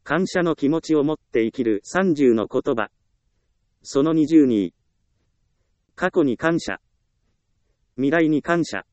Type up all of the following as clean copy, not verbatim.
感謝の気持ちを持って生きる30の言葉。その22。過去に感謝。未来に感謝。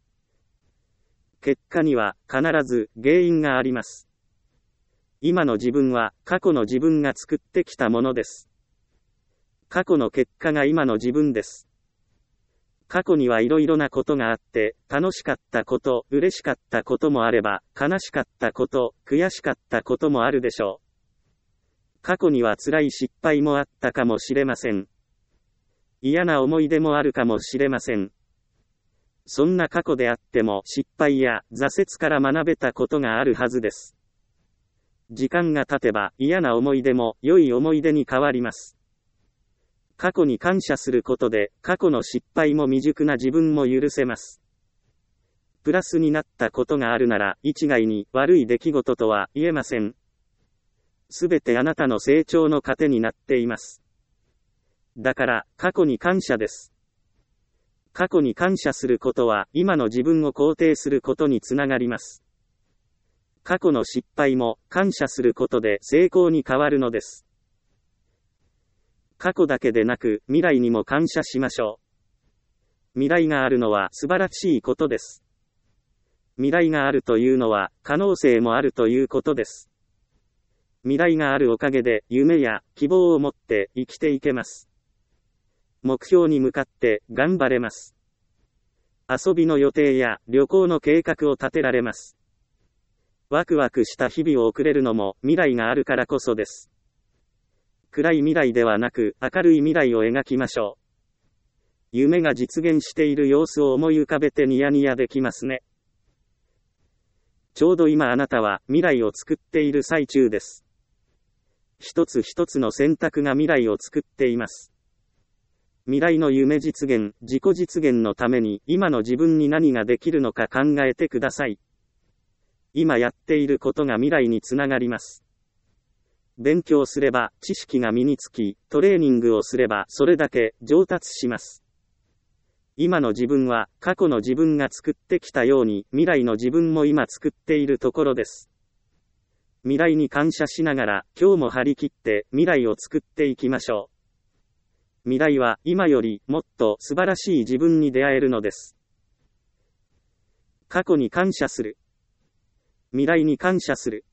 結果には必ず原因があります。今の自分は過去の自分が作ってきたものです。過去の結果が今の自分です。過去にはいろいろなことがあって、楽しかったこと、嬉しかったこともあれば、悲しかったこと、悔しかったこともあるでしょう。過去には辛い失敗もあったかもしれません。嫌な思い出もあるかもしれません。そんな過去であっても失敗や挫折から学べたことがあるはずです。時間が経てば嫌な思い出も良い思い出に変わります。過去に感謝することで過去の失敗も未熟な自分も許せます。プラスになったことがあるなら一概に悪い出来事とは言えません。すべてあなたの成長の糧になっています。だから過去に感謝です。過去に感謝することは今の自分を肯定することにつながります。過去の失敗も感謝することで成功に変わるのです。過去だけでなく未来にも感謝しましょう。未来があるのは素晴らしいことです。未来があるというのは可能性もあるということです。未来があるおかげで夢や希望を持って生きていけます。目標に向かって頑張れます。遊びの予定や旅行の計画を立てられます。ワクワクした日々を送れるのも未来があるからこそです。暗い未来ではなく明るい未来を描きましょう。夢が実現している様子を思い浮かべてニヤニヤできますね。ちょうど今あなたは未来を作っている最中です。一つ一つの選択が未来を作っています。未来の夢実現、自己実現のために今の自分に何ができるのか考えてください。今やっていることが未来につながります。勉強すれば知識が身につき、トレーニングをすればそれだけ上達します。今の自分は過去の自分が作ってきたように未来の自分も今作っているところです。未来に感謝しながら今日も張り切って未来を作っていきましょう。未来は今よりもっと素晴らしい自分に出会えるのです。過去に感謝する。未来に感謝する。